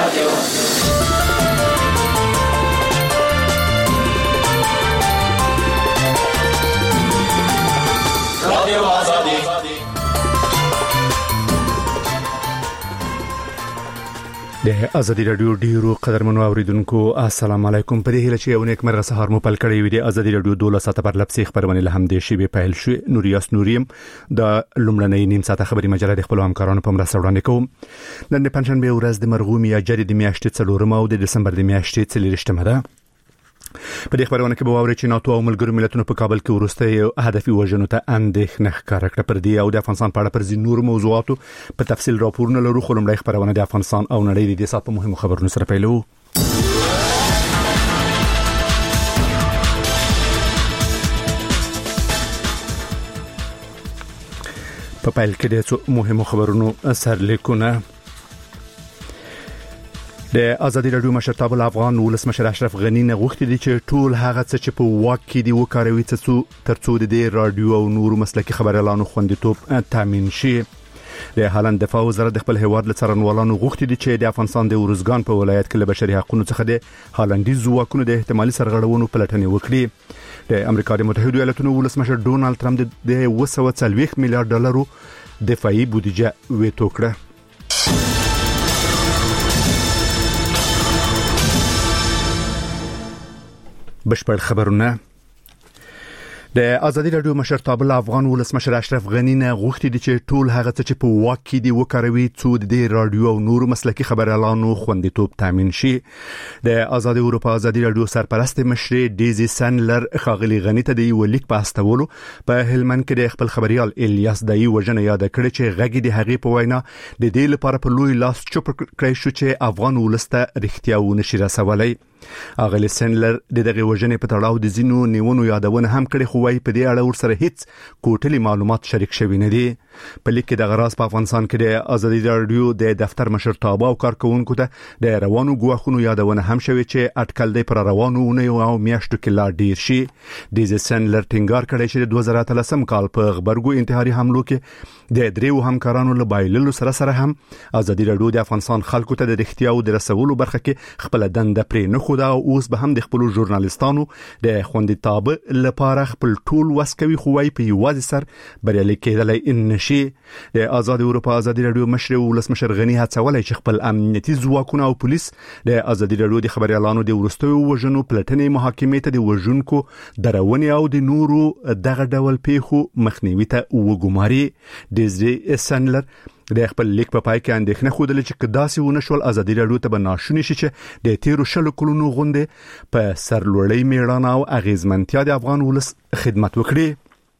د ازادي رادیو ډیرو قدرمنو اوریدونکو السلام علیکم. په دې هیله چې یو نیک مرغه سهار مو پل کړی وي. د ازادي رادیو 12 ساعته پر لپسې خبرونه له هم د شی به پهل شو. نوریاس نوریم د لومړنۍ نیم ساعته خبري مجله د خپل همکارانو په مرسته وړاندې کوم. نن پنځشنبه ورځ د مرغوم یا جری د میاشتې 4 او د دسمبر د میاشتې 4 ده. په دې خبرونه کې به واوري چې ناتو او ملګرو ملتونو په کابل کې ورسته هدفي وژنو ته اندېښنه ښکاره کړه. پر دې او د افغانستان په اړه پر ځینو نور موضوعاتو په تفصیل راپورونه لرو. خو لومړی خبرونه د افغانستان او نړۍ د دې سات په مهمو خبرونو سره پیلو. په پیل کې د مهمو خبرونو سرلیکونه. د ازادي رادیو مشرتابه افغان ولسمشر اشرف غنی نه غوښتي دي چې ټول هغه څه چې په واک کې دی وکاروي ترڅو د رادیو او نورو مسلکي خبريالانو خوندیتوب تامین شي. د هالند دفاع وزارت د خپل هیواد له څارنوالانو غوښتي دي چې د افغانستان د ورزګان په ولایت کې له بشري حقوقو څخه د هالندي ځواکونو د احتمالي سرغړونو پلټنې وکړي. د امریکا د متحده ایالاتونو ولسمشر ډونالد ټرمپ د 240 میلیارډ ډالرو دفاعي بودیجه ویتو کړه. بشپړ خبرونه. د ازادي رادیو مشرتابه افغان ولسمشر اشرف غنی نه غوښتي دي چې ټول هغه څه چې په واک کې دی وکاروي څو د رادیو او نورو مسلکي خبريالانو خوندیتوب تامین شي. د آزادي اروپا ازادي رادیو سرپرست مشر دیزی سنلر خاغلی غنی ته د یو لیک په استولو په هلمند کې د خپل خبريال الیاس دای وژنه یاد کړی چې غږی د هغې په وینا د دې لپاره په لوی لاس چوپ کړی شو چې افغان ولسته رښتیا ونشي رسولای. اغلی سنلر د دغه وژنې په تړاو د زینو نیونو یادونه هم کړې خو وايي په دې اړه ورسره هیڅ کوټلي معلومات شریک شوي نه دي. په لیک کې د غراس په افغانستان کې د ازادي رادیو د دفتر مشرتابه او کارکونکو ته د روانو غواخونو یادونه هم شوي چې اټکل دی پر روانو او میاشتو کې لا ډیر شي. د سنلر ټینګار کړی چې د 2013 کال په غبرګو انتحاري حملو کې د دریو همکارانو له بایللو سره هم ازادي رادیو د افغانستان خلکو ته د رښتیا او د رسولو برخه کې خپل دنده پرې نه خو دا اوس به هم د خپل ژورنالیستانو د خوندیتاب لپاره خپل ټول وسکوي خو وايي په یوازې سر بریالي کېدلای نشي. د آزاد اروپا ازادي رادیو مشر ولسمشر غنی هڅولای چې خپل امنیتي ځواکونه او پولیس د آزادي رادیو د خبريالانو د ورستوي وژنو پلټنې محاکمې ته د وژونکو درونې او د نورو دغه ډول پیښو مخنیوي ته وګماري. د سنلر د خپل لیک په پای کې اندېښنه خوده چې کداسي ونشول ازادي رادیو ته بناشونی شي چې د 13 کلونو غونډه په سرلوړی میړانه او اغیزمنتیا د افغان ولس خدمت وکړي.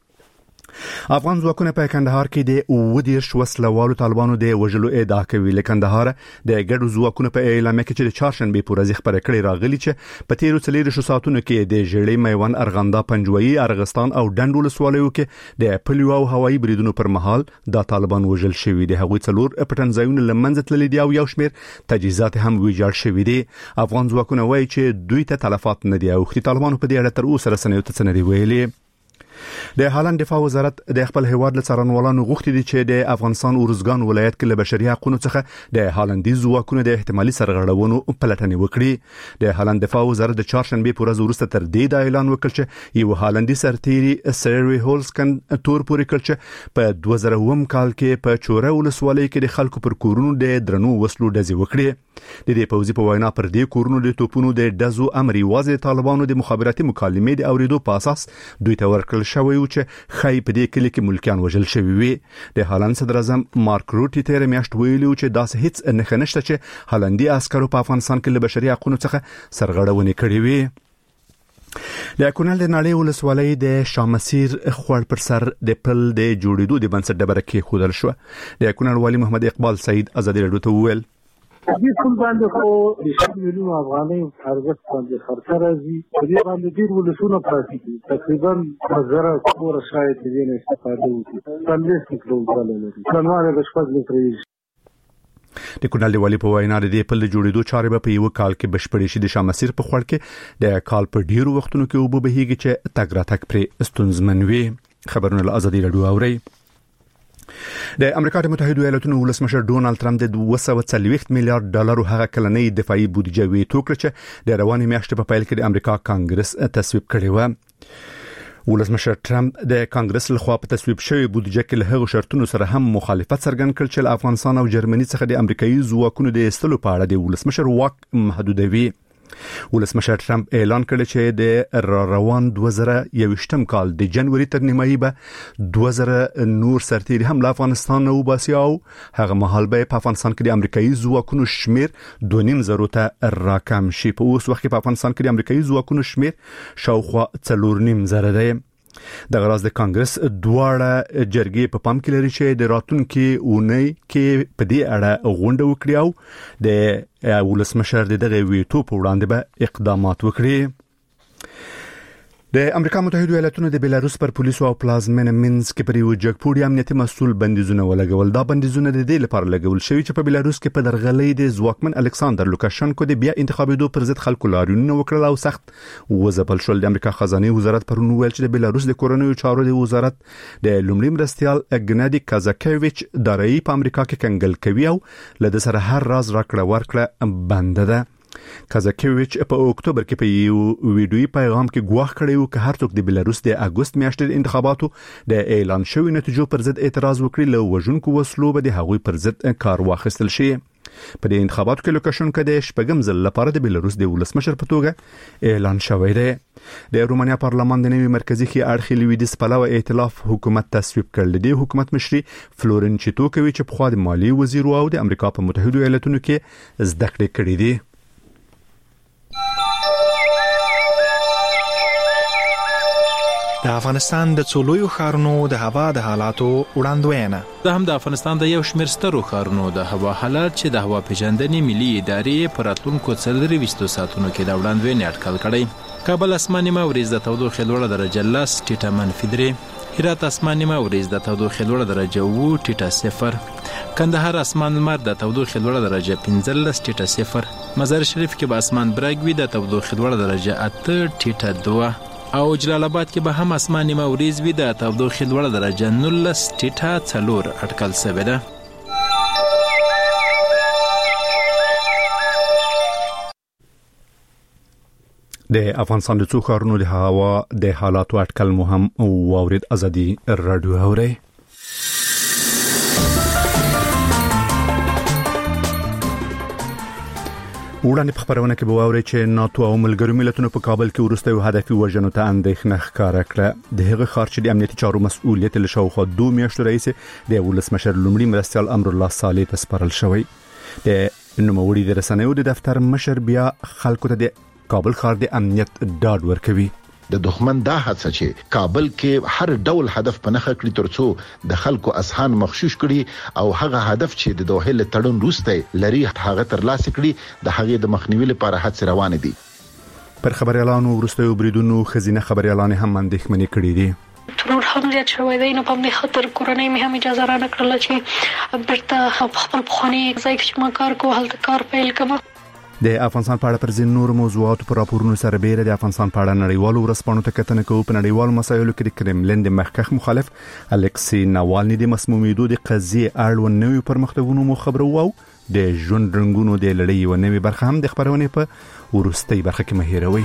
افغان ځواکونه په کندهار کې د ودیر وسلوالو طالبانو د وژلو ادعا کوي. لکه کندهار د ګډو ځواکونو په اعلامیه کې چې د چهارشنبه په ورځ خبره کړې راغلي چې په 13 ساعتونو کې د ژړې میوان ارغنده پنجوي ارغستان او ډنډ ولسوالیو کې د پلیو او هوایي بریدونو پر مهال د طالبان وژل شوی دي. هغوی څلور پټنځایونه لمنځه تللي دي او یو شمیر تجهیزات هم ویجاړ شوی دي. افغان ځواکونه وایي چې دوی ته تلفات نه دي او طالبانو په دې اړه تر اوسه رسنیو ته څه نه دی ویلي. د هالند دفاع وزارت د خپل هیواد له څارنوالانو غوښتي دي چې د افغانستان ورزګان ولایت کې له بشري حقوقو څخه د هالندي ځواکونو د احتمالي سرغړونو پلټنې وکړي. د هالند دفاع وزارت د چهارشنبه په ورځ وروسته تر دې د اعلان وکړ چې یو هالندي سرتیري سری هولسکن تور پورې کړ چې په 2000 کال کې په چوره ولسوالۍ کې د خلکو پر کورونو د درنو وسلو ډزې وکړي. د دې پوځي په وینا پر دې کورونو د توپونو د ډزو امر یوازې طالبانو د مخابراتي مکالمې د اوریدو په اساس دوی ته ورکړل شوی و چې خای په دې کلی کې ملکیان وژل شوی وي. د هالند صدر اعظم مارک روټي تیر میاشت ویلي چې داسې هیڅ نه نشته چې هالندي عسکرو په افغانستان کې له بشري حقوقو څخه سرغړونې کړې وي. د کونړ د نړۍ ولسوالۍ د شامسیر خوړ پر سر د پل د جوړېدو د بنسټ ډبره کې خودل شو. د کونړ والی محمد اقبال سعید ازادي رادیو ته وویل دې ټول باندې خو د 100 میلیون افغانۍ ارزښت باندې خرڅ راځي. په دې باندې ډېر ولسونه پراته دي. تقریبا 1000 کور شاید دې نه استفاده وکړي. څلور کیلو لري. څنګه د شپږ مترې د کونړ د والی په وینا د پل جوړېدو چارې په یو کال کې بشپړې شي. د شامسیر په خوړ کې د کال په ډیرو وختونو کې وبو بهيږي چې تګ راتګ پر ستونزمن وي. خبرونه له ازادي رادیو اوري. د امریکا د متحده ایالاتونو ولسمشر ډونالد ترامپ د 240 میلیارډ ډالر هغه کلنۍ دفاعي بودیجه ویټو کړ چې د روانې میاشتې په پیل کې د امریکا کانګرس تصویب کړی و. ولسمشر ترامپ د کانګرس لخوا په تصویب شوی بودیجه کې له هغو شرطونو سره هم مخالفت څرګند کړ چې افغانستان او جرمني څخه د امریکایي ځواکونو د ایستلو په اړه د ولسمشر واک محدودوي. ولسمشر ترامپ اعلان کړ چې د روان 2021 کال د جنوري تر نیمایي به 2000 نور سرتیري هم له افغانستان نه وباسي او هغه مهال به په افغانستان کې د امریکایي ځواکونو شمیر 2.5 ته راکم شي. په اوس وخت کې په افغانستان کې د امریکایي ځواکونو شمیر شاوخوا 4.5 دی. د غراز د کانګرس دواړه جرګې په پام کې لري چې د راتلونکي اونۍ کې په دې اړه غونډه وکړي او د ولسمشر دغه ویټو په وړاندې به اقدامات وکړي. د امریکا متحده ایالاتونو د بیلاروس پر پولیسو او پلازمینه مینسک کې پر یو جګپوړی امنیتي مسؤل بندیزونه ولګول. دا بندیزونه د دې لپاره لګول شوی چې په بیلاروس کې په درغلۍ د ځواکمن الکساندر لوکاشنکو د بیا انتخابېدو پر ضد خلکو لاریونونه وکړل او سخت وځپل شول. د امریکا خزانه وزارت پرون ویل چې د بیلاروس د کورنیو چارو د وزارت د لومړي مرستيال اګنادي کازاکویچ دارایی په امریکا کې کنګل کوي او له سره هر راز راکړه ورکړه بند ده. کازاکویچ په اکتوبر کې په یو ویډیوي پیغام کې ګواښ کړی و چې هر څوک د بیلاروس د اگست میاشتې د انتخاباتو د اعلان شوی نتیجو پر ضد اعتراض وکړي له وژونکو وسلو به د هغوی پر ضد کار واخیستل شي. په دې انتخاباتو کې لوکاشنکو د شپږم ځل لپاره د بیلاروس د ولسمشر په توګه اعلان شوی دی. د رومانیا پارلمان د نوي مرکزی کې اړخي لویدیځ پلوه ائتلاف حکومت تصویب کړل. د حکومت مشري فلورن چیتوکوي چې په خوا د مالی وزیر او د امریکا په متحده ایالاتونو کې زده کړې کړې دي. د افغانستان د څولویو ښارونو د هوا د حالاتو وړاندوینه. دا هم د افغانستان د یو شمېر سترو ښارونو د هوا حالات چې د هوا پیژندنې ملي ادارې په راتلونکو 24 ساعتونو کې د وړاندوینې اټکل کړی. کابل اسماني مورز د تودوخې لوړه درجه 10 ټیټه -3، هرات اسماني مورز د تودوخې لوړه درجه 7 ټیټه 0، کندهار اسمان لمر د تودوخې لوړه درجه 15 ټیټه 0، مزار شریف کې به اسمان برګ وي د تودوخې لوړه درجه 8 ټیټه 2 او جلال آباد کې به هم اسماني مورز وي د تودوخې لوړه درجه 19 ټیټه 4 اټکل شوې ده. د افغانستان د څو ښارونو د هوا د حالاتو اټکل مو هم واورید. ازادي رادیو اوري. وړاندې په خبرونه کې به واوري چې ناتو او ملګرو ملتونو په کابل کې وروستیو هدفي وژنو ته اندېښنه ښکاره کړه. د هغه ښار چې د امنیتي چارو مسؤلیت له شاوخوا 2 میاشتو راهیسې د ولسمشر لومړي مرستيال امرالله صالح ته سپارل شوی. د نوموړي د رسنیو د دفتر مشر بیا خلکو ته د کابل ښار د امنیت ډاډ ورکوي. د دښمن دا هڅه چې کابل کې هر ډول هدف په نخښه کړی ترڅو د خلکو اذهان مغشوش کړي او هغه هدف چې د دوحې له تړون وروسته لري هغه ترلاسه کړي د هغې د مخنیوي لپاره هڅې روانې دي. پر خبريالانو وروستیو بریدونو خزینه خبريالان هم اندېښمنې کړي دي. ترور هم زیات شوی دی. نو په دې خاطر کورنۍ مې هم اجازه را نکړله چې بیرته خپل پخواني ځای کې ما کار کوم هلته کار پیل کړم. د افغانستان په اړه پر ځین نور موضوعاتو پر راپورونو سره بیره د افغانستان په اړه نړیوالو ورځپاڼو ته کتنه کوي. په نړیوالو مسایلو کې د کرملین د مخکښ مخالف الکسی ناوالني د مسمومیدو د قضیه اړوند نوې پرمختګونو مو خبرو او د ژوند رنگونو د لړۍ و نوې برخه هم د خبرونه په ورستۍ برخه کې مهیروي.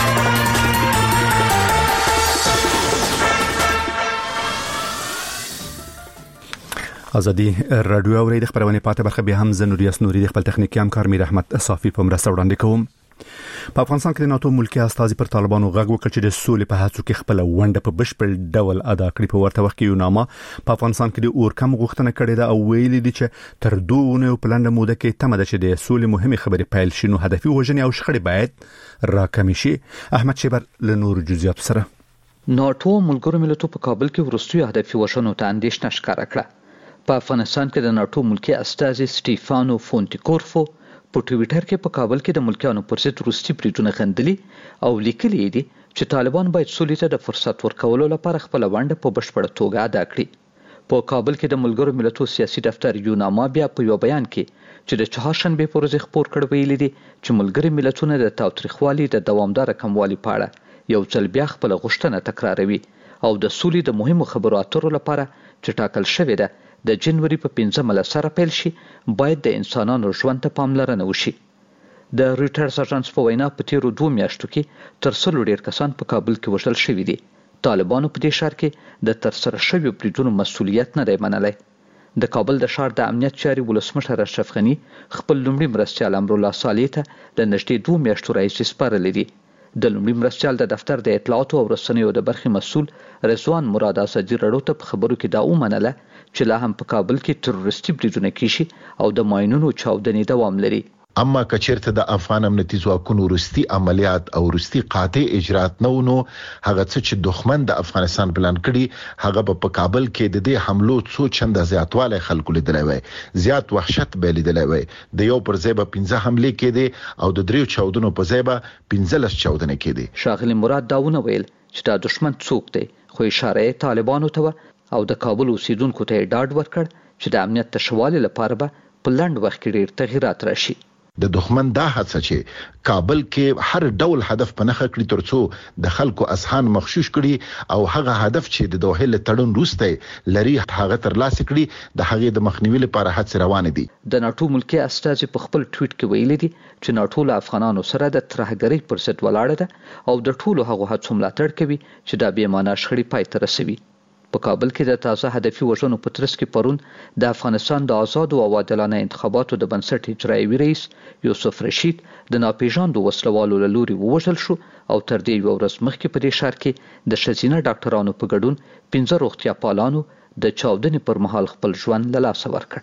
ازادي رادیو اوري. د خبرونه پاتې برخه به هم زنوریاس نوري د خپل تخنیکی همکار میر احمد صافي په مرسته وړاندې کوم. په افغانستان کې د ناتو ملکی استازي پر طالبانو غږ وکړ چې د سولې په هڅو کې خپل ونډه په بشپړ ډول ادا کړي. په ورته وخت کې یو نامه په افغانستان کې د اورکم غوښتنه کړې ده او ویلي دي چې تر 2 اونۍ په لنډه موده کې تمه ده چې د سولې مهمه خبرې پیل شي نو هدفي وژنې او شخړې باید راکمې شي. احمد شیبر له نور جزئیات سره. ناتو ملګرو ملتونو په کابل کې ورستیو هدفي وژنو ته اندېښنه ښکاره کړه. په افغانستان کې د ناتو ملکی استازي سټيفانو فونټیکورفو په ټویټر کې په کابل کې د ملکیانو پر ضد وروستي بریدونه غندلي او لیکلي دي چې طالبان باید سولې ته د فرصت ورکولو لپاره خپل ونډه په بشپړه توګه ادا کړي. په کابل کې د ملګرو ملتونو سیاسي دفتر یوناما بیا په یو بیان کې چې د چهارشنبه په ورځ خبر کړ ویلي دي چې ملګري ملتونه د تاوتریخوالي د دوامدار کموالي په اړه یو ځل بیا خپل غوښتنه تکراروي او د سولې د مهمو خبرو اترو لپاره چې ټاکل شوې ده د جنوري په 15 سره پیل شي باید د انسانانو ژوند ته پاملرنه وشي. د رویټرز اژانس په وینا په تیرو 2 میاشتو کې تر 100 ډیر کسان په کابل کې وژل شوي دي. طالبانو په دې ښار کې د ترسره شویو بریدونو مسؤلیت نه دی منلی. د کابل د ښار د امنیت چاري ولسمشر اشرف غني خپل لومړي مرستیال امرالله صالح ته د نږدې 2 میاشتو راهیسې سپارلی دي. د لومړي مرستیال د دفتر د اطلاعاتو او رسنیو د برخې مسؤل رضوان مراد اسدي رڼو ته په خبرو کې دا ومنله چې لا هم په کابل کې تروریستي بریدونه کیږي او د ماینونو چاودنې دوام لري. اما کچیرته د افغان امنیتي ځواکونو روسي عملیات او روسي قاطع اجرات نو هغه څه چې دښمن د افغانستان پلان کړي هغه په کابل کې د دې حملو څو چنده زیاتواله خلکو لیدلای وي. زیات وحشت به لیدلای وي. د یو پر ځای به 15 حمله کېدي او د 3 چاودنو په ځای به 15 چاودنې کېدي. شاغلی مراد داونه ویل چې دا دښمن څوک دی خو اشاره طالبانو ته او د کابل اوسیدونکو ته ډاډ ورکړ چې د امنیت تشوال لپاره به په لنډ وخت کې ډیر تغیرات راشي. د دښمن دا هڅه چې کابل کې هر ډول هدف په نخښه کړی ترڅو د خلکو اذهان مغشوش کړي او هغه هدف چې د دوحه له تړون وروسته لري هغه تر لاسه کړي د هغې د مخنیوي لپاره هڅې روانې دي. د ناټو ملکی استازي په خپل ټویټ کې ویلي دي چې ناټو له افغانانو سره د ترهګرۍ پر ضد ولاړه ده او د ټولو هغو هڅو ملاتړ کوي چې دا بې معنا شخړې پای ته رسوي. په کابل کې د تازه هدفي وژنو په ترڅ کې پرون د افغانستان د آزادو او عادلانه انتخاباتو د بنسټ اجرایوي رئیس یوسف رشید د ناپېژاندو وسلوالو له لوري ووژل شو او تر دې یوه ورځ مخکې په دې ښار کې د ښځینه ډاکټرانو په ګډون 15 روغتیا پالانو د چاودنې پر مهال خپل ژوند له لاسه ورکړ.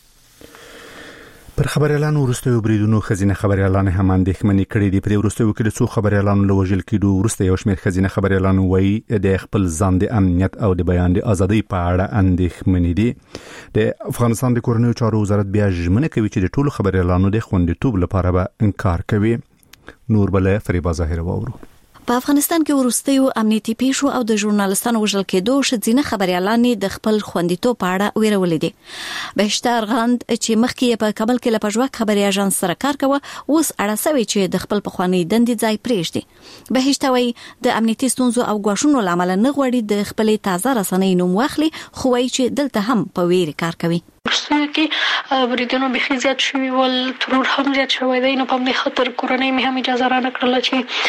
پر خبريالانو ورستیو بریدونو خزینه خبريالان هم اندېښمنې کړې دي. په دې ورستیو کې د څو خبريالانو له وژل کېدو وروسته یو شمېر خزینه خبريالانو وایي د خپل ځان د امنیت او د بیان د ازادۍ په اړه اندېښمنې دي. د افغانستان د کورنیو چارو وزارت بیا ژمنه کوي چې د ټولو خبريالانو د خوندیتوب لپاره به انکار کوي. نور بل فریبا ظاهر وورو. په افغانستان کې ورستیو امنیتي پیښو او د ژورنالستانو وژل کېدو شذینه خبريالان د خپل خوندیتوب په اړه ویرولې دي. بهشتر غاند چې مخکې په کابل کې لپاره خبري اژانس سره کار کوي اوس اړه سوي چې د خپل پخوانی دندې ځای پریږدي. بهشتوي د امنیتي ستونزو او غواښونو لامل نه غوړي د خپل تازه رسنۍ نوم واخلي خو وایي چې دلته هم په ویري کار کوي. ورستیو کې بریدونو بخي زیات شوي ول ترور هم زیات شوی دی. نو په دې خاطر کورنۍ مې هم اجازه را نکړله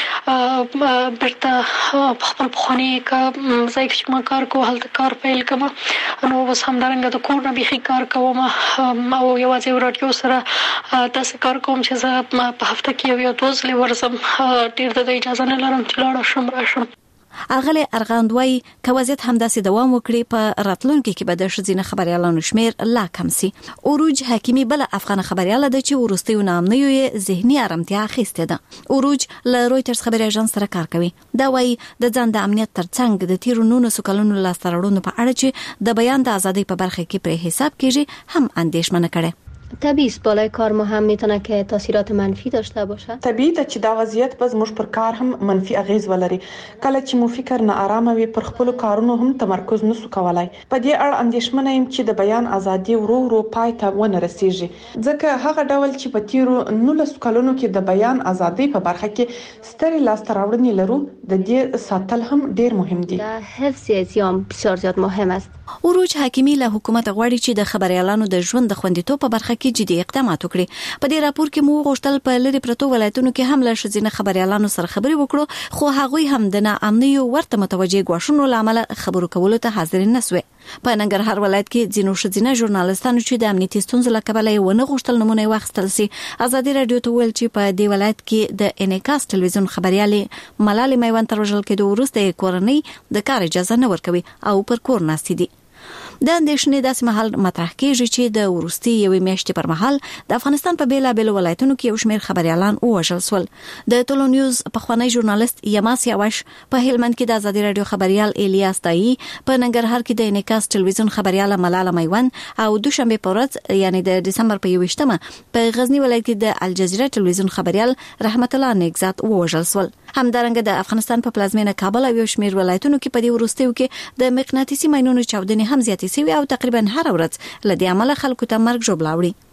چې برته خپل پخوانی ځای کې ما کار کوم هلته کار پیل کوم. نو اوس همدارنګه د کور نه بخي کار کوم او یوازې رادیو سره تاسو کار کوم چې زه په هفته کې یو 2 ځله ورسم. ډیر د اجازه نه لرم چې لاړ شم راشم. اغلی ارغاندوی که وضعیت همداسې دوام وکړي په راتلونکي کې به د ښځینه خبريالانو شمیر لا کم سي. اوروج حکیمی بل افغان خبرياله ده چې ورستیو نامنیو ذهني آرامتیا اخیسته ده. اوروج له رويټرز خبري اژانس سره کار کوي. دا وایي د ځان د امنیت ترڅنګ د تیرو 19 کلونو لاسترړونو په اړه چې د بیان د ازادۍ په برخه کې پر حساب کېږي هم اندېښمنه کړي. طبیعی است بالای کار ما هم میتونه که تاثیرات منفی داشته باشه. طبیعی ده چې دا وضعیت به زموږ پر کار هم منفي اغیز ولري. کله چې مو فکر نه آرامه وي پر خپل کارونو هم تمرکز نسو کولای. په دې اړه اندېښمنه یم چې د بیان ازادي ورو پای ته ونه رسیږي. ځکه هغه ډول چې په تیرو 19 کلونو کې د بیان ازادي په برخه کې ستري لاسته راوړنې لرو د دې ساتل هم ډیر مهم دي. د حفظ ازیام بسیار زیات مهم است. اوروج حکیمی له حکومت غواړي چې د خبريالانو د ژوند د خوندیتوب په برخه کې جدي اقدامات وکړي. په دې راپور کې مو غوښتل په لری پرتو ولایتونو کې هم له ښځینه خبريالانو سره خبري وکړو خو هغوی هم د ناامنیو ورته متوجه غواښونو لامل خبرو کولو ته حاضر نه سوي. په ننګرهار ولایت کې ځینو ښځینه ژورنالستانو چې د امنیتي ستونزو له کبله ونه غوښتل نمونه واخیستل سي. ازادي رادیو ته ویل چې په دې ولایت کې د انعکاس ټلویزیون خبريالې ملالۍ میوند تر وژل کېدو وروسته کورنۍ د کار اجازه نه ورکوي او پر کور ناستې دي. د اندېښنې داسې مهال مطرح کېږي چې د وروستي یوې میاشتې پر مهال د افغانستان په بیلابیلو ولایتونو کې یو شمېر خبريالان ووژل شول. د ټولو نیوز پخوانی ژورنالیست یماس یاوش په هلمند کې د ازادي رادیو خبريال الیاس تایی، په ننګرهار کې د انعکاس ټلویزیون خبرياله ملاله میوند او دوشنبه په ورځ یعنی د دسمبر په 21مه په غزنی ولایت کې د الجزیره ټلویزیون خبريال رحمت الله نیکزاد ووژل شول. همدارنګه د افغانستان په پلازمینه کابل او یو شمېر ولایتونو کې په دې وروستیو کې د مقناطیسي ماینونو چاودنې هم زیاتې شوې او تقریبا هر ورځ له دې عمله خلکو ته مرګ ژوبل وړي.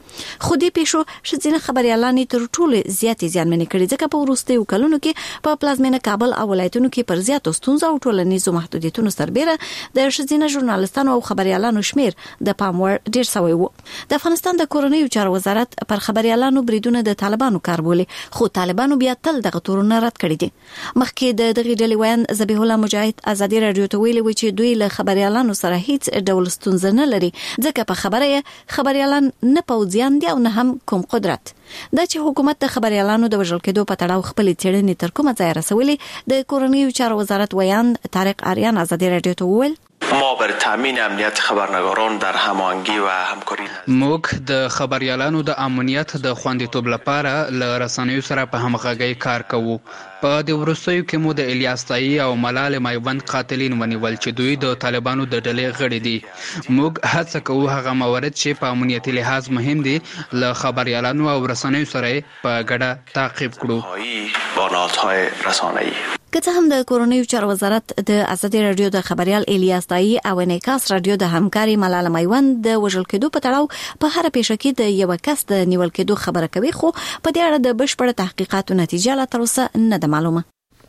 خو دې پیښو شځینه خبريالان تر ټولو زیات زیانمن کړي ځکه په وروستیو کلونو کې په پلازمینه کابل او ولایتونو کې پر زیاتو ستونزو او ټولنیزو محدودیتونو سربېره د شځینه ژورنالستانو او خبريالانو شمیر د پام وړ ډیر شوی و. د افغانستان د کورنیو چارو وزارت پر خبريالانو بریدونه د طالبانو کار بولي، خو طالبانو بیا تل دغه تورونه رد کړي دي. مخکې د دغه ډلې ویان ذبیح الله مجاهد ازادي رادیو ته ویلي و چې دوی له خبريالانو سره هیڅ ډول ستونزه نه لري ځکه په خبريالان نه پوځیان دي او نه هم کوم قدرت. دا چې حکومت د خبريالانو د وژل کېدو په تړاو خپل څېړنې تر کومه ځای رسولې، د کورنیو چارو وزارت ویان طارق آریان ازادي رادیو ته وویل ما بر تامین امنیت خبرنگاران در هماهنگی و همکاری موږ د خبريالانو د امنیت د خوندیتوب لپاره له رسنیو سره په همغږۍ کار کوو. په د وروستیو کې مو د الیاس تایی او ملال میوند قاتلین ونیول چې دوی د طالبانو د ډلې غړي دي. موږ هڅه کوو هغه موارد چې په امنیتي لحاظ مهم دي له خبريالانو او رسنیو سره په ګډه تعقیب کړو. بانات‌های رسانه‌ای که څه هم د کورنیو چارو وزارت د ازادي رادیو د خبريال الیاس تایی او انعکاس رادیو د همکاري ملال میوند د وژل کېدو په تړاو په هر پیښه کې د یو کس د نیول کېدو خبره کوي، خو په دې اړه د بشپړ تحقیقاتو نتیجه لا تر اوسه نه ده معلومه.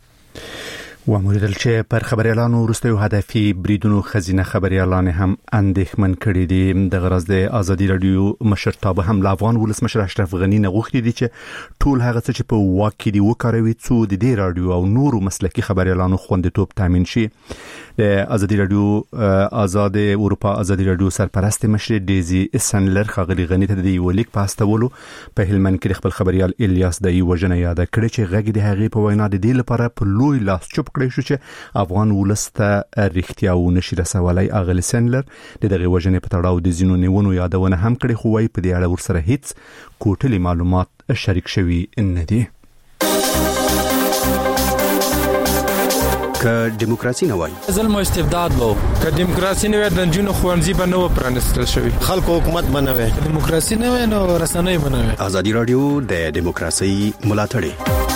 وموریدل چې پر خبريالانو وروستیو هدفي بریدونو خزینه خبريالان هم اندېښمن کړي دي. د غرض د ازادي رادیو مشرتابه هم افغان ولسمشر اشرف غنی نه غوښتي دي چې ټول هغه څه چې په واک کې دي وکاروي څو د دې رادیو او نورو مسلکي خبريالانو خوندیتوب تامین شي. د ازادي رادیو آزاد اروپا ازادي رادیو سرپرست مشر دیزی سنلر خغلی غنی ته د یو لیک پاستولو په هلمند کې خپل خبريال الیاس دای وژنه یاد کړی چې غږ د هغې په وینا د دې لپاره په لوی لاس چوپ کړی شو چې افغان ولسته رښتیا و نشي رسولای. اغلی سنلر د دغه وژنې په تړاو د زینو نیونو یادونه هم کړی، خو وايي په دې اړه ورسره هیڅ کوټلي معلومات شریک شوي نه دي. که دیموکراسي نه وای ظلم او استبداد وو، که دیموکراسي نه وای د جنونو خوانځي به نه و پرانستل شوی، خلکو حکومت بنوي، دیموکراسي نه وای نو رسنۍ بنوي. ازادي رادیو د دیموکراسي ملاتړی.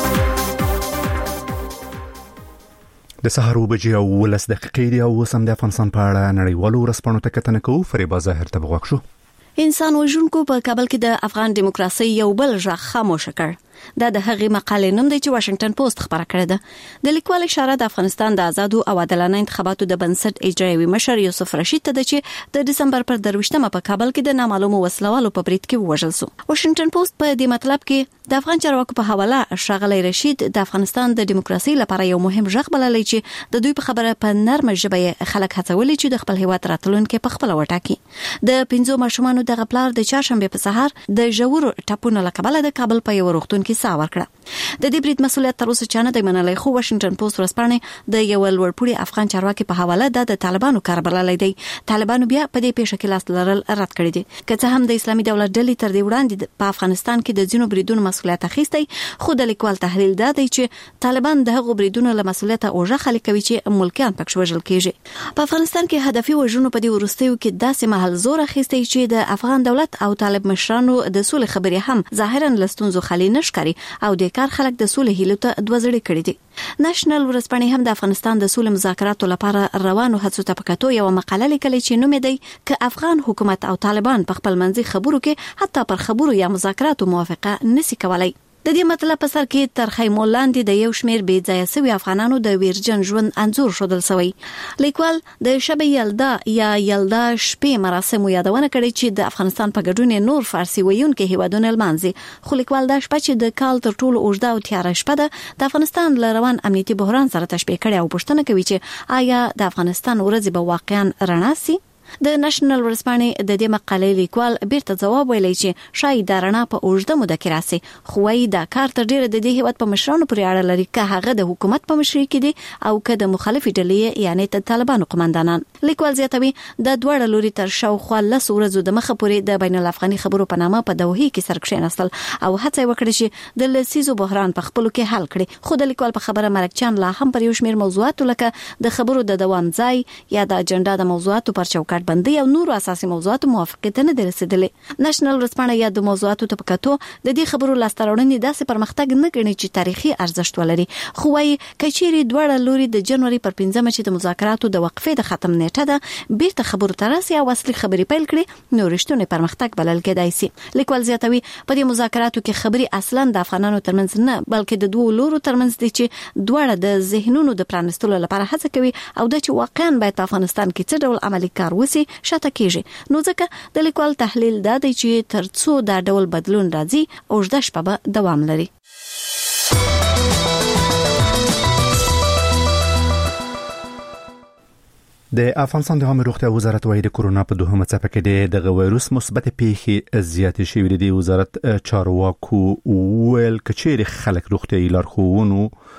د سهار 7:10 دقیقې دی او سم د افغانستان په اړه نړیوالو ورځپاڼو ته کتنه کوو. فریبا ظاهر ته بغوښ شو. انسان وژونکو په کابل کې د افغان دیموکراسي یو بل ژغ خاموش کړ. دا د هغې مقالې نوم دی چې واشنگټن پوسټ خبره کړې ده. د لیکوال اشاره د افغانستان د آزادو او عادلانه انتخاباتو د بنسټ اجرایوي مشر یوسف رشید ته ده چې د دسمبر پر 23مه په کابل کې د نامعلومو وسلوالو په برید کې ووژل شو. واشنگټن پوسټ په دې مطلب کې د افغان چارواکو په حواله ښاغلی رشید د افغانستان د دیموکراسي لپاره یو مهم ژغ بللی چې د دوی په خبره په نرمه ژبه خلک هڅولي چې د خپل هیواد راتلونکي په خپل وټاکي. د 5 ماشومانو دغه پلار د چهارشنبه په سهار د ژورو ټاپونو لکبله د کابل په یو روغتون کې ساه ورکړه. د دې برید مسؤلیت تر اوسه چانه دی منلای، خو واشنگټن پوسټ ورځپاڼه د یو لوړپوړي افغان چارواکي په حواله د طالبانو کار بللی دی. طالبانو بیا په دې پیښه کې لاس لرل رد کړی دي. که څه هم د اسلامي دولت ډلې تر دې وړاندې په افغانستان کې د ځینو بریدونو مسؤلیت اخیستی، خو د لیکوال تحلیل دا دی چې طالبان د هغو بریدونو له مسؤلیت اوجه خلک کوي چې ملکیان پکښ وژل کیږي. په افغانستان کې هدفي وژنو په دې وروستیو کې داسې محل زور اخیستی چې د افغان دولت او طالب مشرانو د سولې خبرې هم ظاهرا لستونزو خالي نشکري او د کار خلک د سولې هیلو ته دوزړې کړې دي. نېشنل ورځپاڼې هم د افغانستان د سولې مذاکراتو لپاره روانو هڅو ته پکاتو یو مقاله لیکلې چې نوم دی ک افغان حکومت او طالبان په خپل منځي خبرو کې حتی پر خبرو یا مذاکراتو موافقه نسی کولای. د دې مطلب په سر کې تر خیمول لاندې د یو شمیر بې ځایه سوي افغانانو د ویرجن ژوند انځور شودل سوی. لیکوال د شب یلدا یا یلدا شپې مراسم یادونه کړې چې د افغانستان په ګډون نور فارسی ویونکو هیوادونو لمانځي، خو لیکوال دا شپه چې د کال تر ټولو اوږده او تیاره شپه ده د افغانستان له روان امنیتي بحران سره تشبیه کړي او پوښتنه کوي چې آیا د افغانستان ورځې به واقعا رڼا سي؟ د نېشنل ورځپاڼې د دې مقالې لیکوال بیرته ځواب ویلی چې شاید دا رڼا په اوږده موده کې راسي، خو وايي دا کار تر ډیره د دې هیواد په مشرانو پورې اړه لري، که هغه د حکومت په مشرۍ کې دي او که د مخالفې ډلې یعنی د طالبانو قومندانان. لیکوال زیاتوي د دواړه لوري تر شاوخوا 10 ورځو د مخه پورې د بین الافغاني خبرو په نامه په دوحې کې سر کښېناستل او هڅه وکړه چې د لسیزو بحران په خپلو کې حل کړي، خو د لیکوال په خبره مرکچان لا هم پر یو شمیر موضوعاتو لکه د خبرو د دوام ځای یا د اجنډا د موضوعاتو پر چوکاټ کارتبندي او نورو اساسي موضوعاتو موافقت نه درسیدلې. نېشنل ورځپاڼه یا د موضوعاتو ته پکاتو د دې خبرو لاستراوړنې داسې پرمختګ نه کوي چې تاریخي ارزښت ولري، خو وايي کچيري دوړه لوري د جنوري پر 15 چې د مذاکراتو د وقفې د ختم نیټه ده بیرته خبرو تراسي او اصلي خبرې پیل کړي نو رښتونی پرمختګ بلل کېدای شي. لیکوال زیاتوي په دې مذاکراتو کې خبري اصلا د افغانانو ترمنځ نه بلکې د دوه لورو ترمنځ دي چې دوړه د ذهنونو د پرانستلو لپاره هڅه کوي او د چې واقعا باید په افغانستان کې څه ډول عملی کار وسی شاته کیږي. نو ځکه د لیکوال تحلیل دا دی چې ترڅو دا ډول بدلون راځي او د شپه به دوام لري. د افغانستان د عامه روغتیا وزارت وايي د کورونا په دوهمه څپه کې د وایروس مثبت پیښې زیاتې شوې دي. وزارت چارواکو ویل کچېر خلک روغتیايي لارښوونو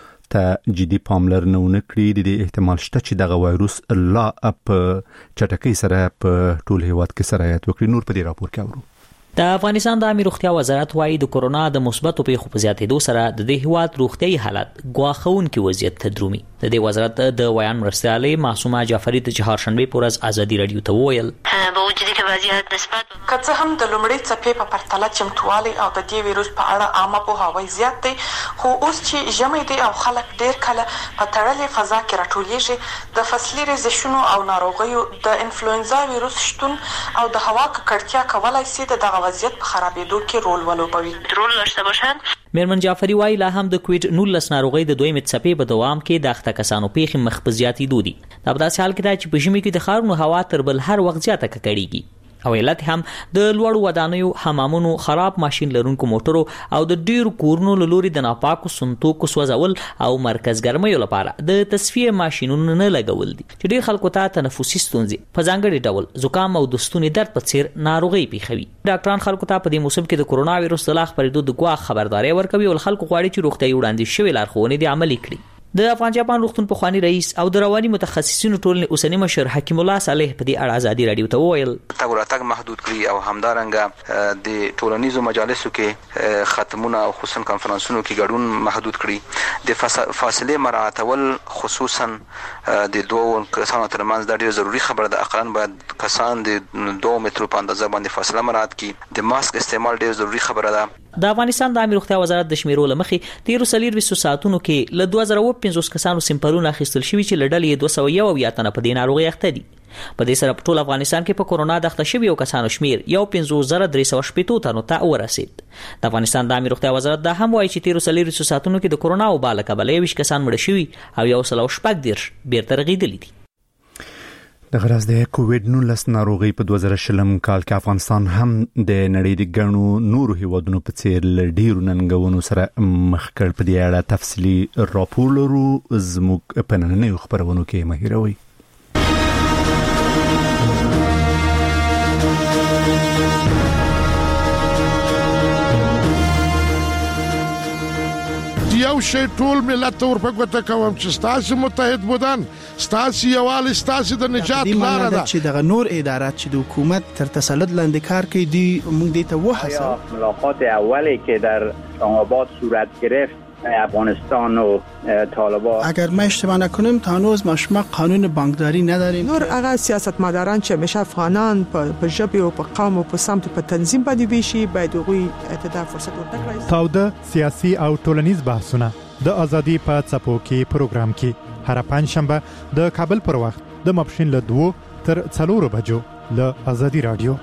ته جدي پاملرنه ونکړي د احتمال شته چې د وایروس لا په چټکۍ سره په ټول هیواد کې سرایت وکړي. نور په دې راپور کې اورو. د افغانستان د عامه روغتیا وزارت وايي د کورونا د مثبت پیښو په زیاتېدو سره د دې هیواد روغتیاي حالت ګواښونکي وضعیت ته درومي. د دې وزارت د ویان مرستیالې معصومه جعفری د چهارشنبه پر ورځ ازادي رادیو ته وویل په وجودي کې وضعیت نسبت کڅه هم د لومړۍ څپې په پرتله چمتوالي او د دې ویروس په اړه عامه پوهاوی زیات دی، خو اوس چې ژمي دی او خلک ډیر کله په تړلې فضا کې راټولیږي د فصلي رزشونو او ناروغیو د انفلوئنزا ویروس شتون او د هوا ککړتیا کولای شي دغه وضعیت په خرابېدو کې رول ولوبوي. رول داشته باشند. میرمن جعفری وايي لا هم د کووډ 19 ناروغي د دویمه څپې په دوام کې د اخته کسانو پیښې مخ په زیاتېدو دي. دا په داسې حال کې ده چې په ژمي کې د ښارونو هوا تر بل هر وخت زیاته ککړېږي او علت هم د لوړو ودانیو، حمامونو، خراب ماشين لرونکو موټرو او د ډیرو کورونو له لوري د ناپاکو سنتوکو سوځول او مرکز ګرمیو لپاره د تصفیه ماشينونو نه لګول دي چې ډیر خلکو ته تنفسي ستونزې په ځانګړي ډول زکام او د ستوني درد په څیر ناروغي پیښوي. ډاکټران خلکو ته په دې موسم کې د کورونا وایروس د لا خبرېدو د ګواښ خبرداري ورکوي او خلکو غواړي چې روغتيایي وړاندیز شوی لارښوونې د عملي کړي. د افغان جاپان روغتون په خواني رئیس او د رواني متخصصینو ټولنې اوسنی مشر حکیم الله صالح په دې اړه ازادي رادیو ته وویل تګ محدود کړي او همدارنګه د ټولنیزو مجالسو کې ختمونه او خصوصا کانفرنسونو کې ګډون محدود کړي. د فاصله مراعاتول خصوصا د دوه کسانو ترمنځ د ډیر ضروری خبره ده. اقلن باید کسان د 2 مترو په اندازه باندې فاصله مراعات کړي. د ماسک استعمال ډیر ضروری خبره ده. د افغانستان د عامه روغتیا وزارت د شمیرو لمخې 13 ساعتونو کې له 2015 کسانو سیمپلونه اخیستل شوي چې لړل 201 تنه په دې ناروغي اخته دي. په دې سره په ټول افغانستان کې په کورونا د اخته شویو کسانو شمیر 15380 تنو ته ورسید. د افغانستان د عامه روغتیا وزارت دا هم وایي چې 13 ساعتونو کې د کورونا او بالا کبله 20 کسان مړ شوي او 114 بیرته رغیدلي دي. د غرض د کووډ 19 ناروغي په 2020 کال کې افغانستان هم د نړۍ د ګڼو نورو هیوادونو په څیر لډیرو ننګونو سره مخ کړ. په دې اړه تفصیلی راپور لرو زموږ په نننیو خبرونو کې مهیروي. یو شی ټول ملت ور په ګوته کوم چې ستاسو متحد بودن ستاسو یوال ستاسو د نجات لار ده چې دغه نور ادارات چې د حکومت تر تسلط لاندې کار کوي دی موږ دې ته وحسه. ملاقات اولی که در اسلام‌آباد صورت گرفت افغانستان و طالبان اگر ما اشتباه نکنیم تا هنوز ما قانون بانکداری نداریم. نور هغه سیاستمداران چې همیشه افغانان په ژبه او په قوم او په سمت په تنظیم باندې ویشي باید غوي اعتدال فرصت ورکړي. تاوده سیاسي او ټولنیز بحثونه د ازادي په څپو کې پروګرام کې هر پنځشنبه د کابل پر وخت د ماپښین له 2 تر 4 بجو له ازادي رادیو.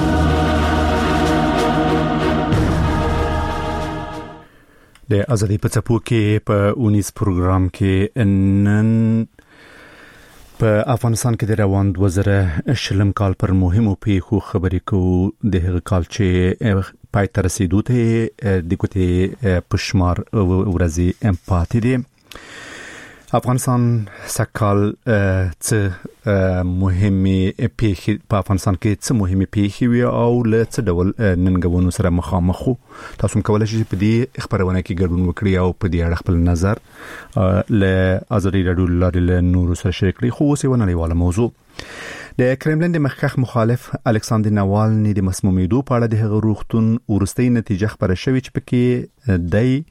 د ازادي په څپو کې په 19 پروګرام کې نن په افغانستان کې د روان 2020 کال پر مهمو پیښو خبرې کوو. د هغه کال چې پای ته رسیدو ته د کوټې پښمار ورځي پاتې دي. افغانستان سکال څه مهمه پیښې په افغانستان کې څه مهمه پیښې وي او له څه ډول ننګونو سره مخامخ وو. تاسو کولی شئ په دې خبرونه کې ګډون وکړئ او په دې اړه خپل نظر له ازادي رادیو له نورو سره شریک کړئ. خو اوس یو نړیواله موضوع د کرملین د مخکښ مخالف الکساندر ناوالني د مسمومیدو په اړه د هغه روغتون ورستۍ نتیجه خبره شوې چې پکې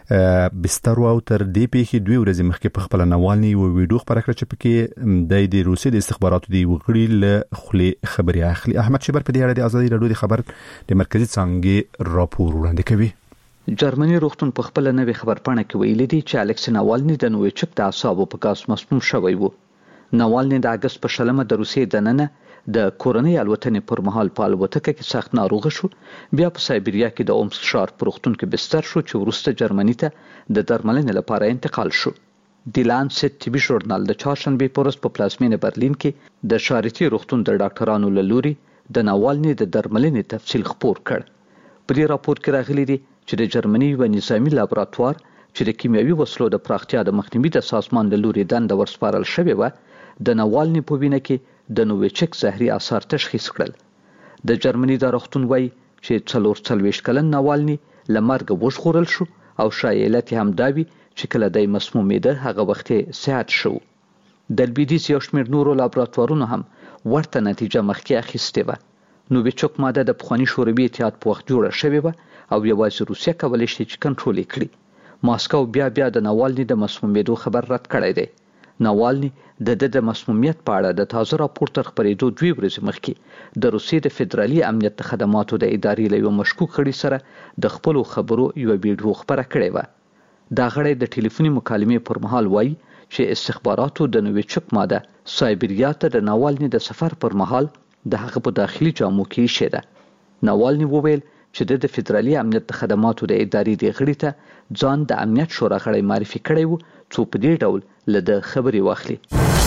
بستر او تر دې پیښې 2 ورځې مخکې په خپل نوالني او ویډیو خبره کړې چې پکې د روسي د استخباراتو دی وګړي له خلی خبري اخلي. احمد شبر په دې اړه د ازادي رادیو د خبر د مرکزی څنګه راپور وړاندې کوي. جرمني روغتون په خپل نوې خبرپاڼه کې ویلي دی چې الکسی ناوالني د نوویچک د اعصابو په ګاز مسموم شوی و. ناوالني د اگست په شلمه د روسي دننه د کورنۍ الوتنې پر مهال په الوتکه کې سخت ناروغ شو، بیا په سایبریا کې د اومسک ښار په روغتون کې بستر شو چې وروسته جرمني ته د درملنې لپاره انتقال شو. د لانسیت طبي ژورنال د چهارشنبه په ورځ په پلازمینه برلین کې د شارټي روغتون د ډاکټرانو له لوري د ناوالني د درملنې تفصیل خپور کړ. په دې راپور کې راغلي دي چې د جرمني یو نظامی لابراتوار چې د کیمیاوي وسلو د پراختیا د مخنیوي د سازمان له لوري دنده ورسپارل شوې و، د ناوالني په وینه کې د نوویچک زهري اثار تشخیص کړل. د جرمني د روغتون وایي چې 44 کلن ناوالني له مرګ وژغورل شو او شایعات هم دا وی چې کله د مسمومیت هغه وخت صحت شو. د لویدیز یو شمېر نورو لابراتوارونو هم ورته نتیجه مخکې اخیستې و. نوویچک ماده د پخواني شوروي اتحاد په وخت جوړه شوې و او یوازې روسیه کولی شي چې کنټرول یې کړي. ماسکو بیا د ناوالني د مسمومیت خبر رد کړی دی. ناوالني د مسمومیت په اړه د تازه راپور تر خبرېدو 2 ورځې مخکې د روسیې د فدرالي امنیت خدماتو د ادارې له یو مشکوک غړي سره د خپل خبرو یو ویډیو خبره کړې و. دا غړی د ټلیفوني مکالمې پر مهال وایي چې استخباراتو د نوویچک ماده سایبریا ته د ناوالني د سفر پر مهال د هغه په داخلي جامو کې ایښې ده. ناوالني وویل چې د فدرالي امنیت خدماتو د ادارې د غړي ته ځان د امنیت شورا غړی معرفي کړی و څو په دې ډول له د خبري واخلي.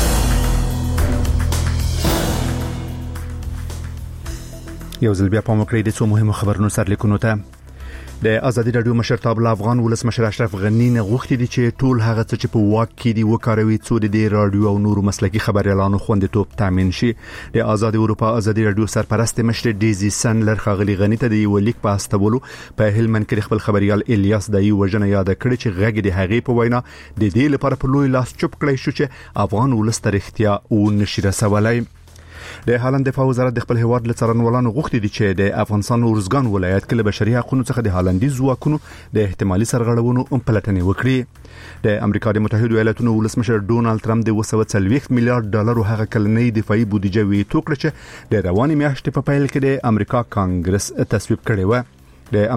یو ځل بیا په مکرې د څو مهمو خبرونو سرلیکونو ته. د ازادي رادیو مشرتاب افغان ولسمشر اشرف غنی نه غوښتي دي چې ټول هغه څه چې په واک کې دي وکاروي څو د رادیو او نورو مسلکي خبريالانو خوندیتوب تامین شي. د آزاد اروپا ازادي رادیو سرپرست مشر ډیزي سنلر خغلی غنی ته د یو لیک په استولو په هلمند کې خپل خبريال الیاس دای وژنه یاد کړی چې غږ د هغې په وینا د دې لپاره په لوی لاس چوپ کړی شو چې افغان ولس ته اړتیا او نشي رسولای. د هالند دفاع وزارت د خپل هیواد له څارنوالانو غوښتي دي چې د افغانستان اورزګان ولایت کې له بشري حقوقو څخه د هالندي ځواکونو د احتمالي سرغړونو پلټنې وکړي. د امریکا د متحده ایالاتونو ولسمشر ډونالد ټرمپ د 240 میلیارډ ډالر هغه کلنۍ دفاعي بودیجه ویټو کړ چې د رواني میاشتې په پیل کې د امریکا کانګرس تصویب کړی و. د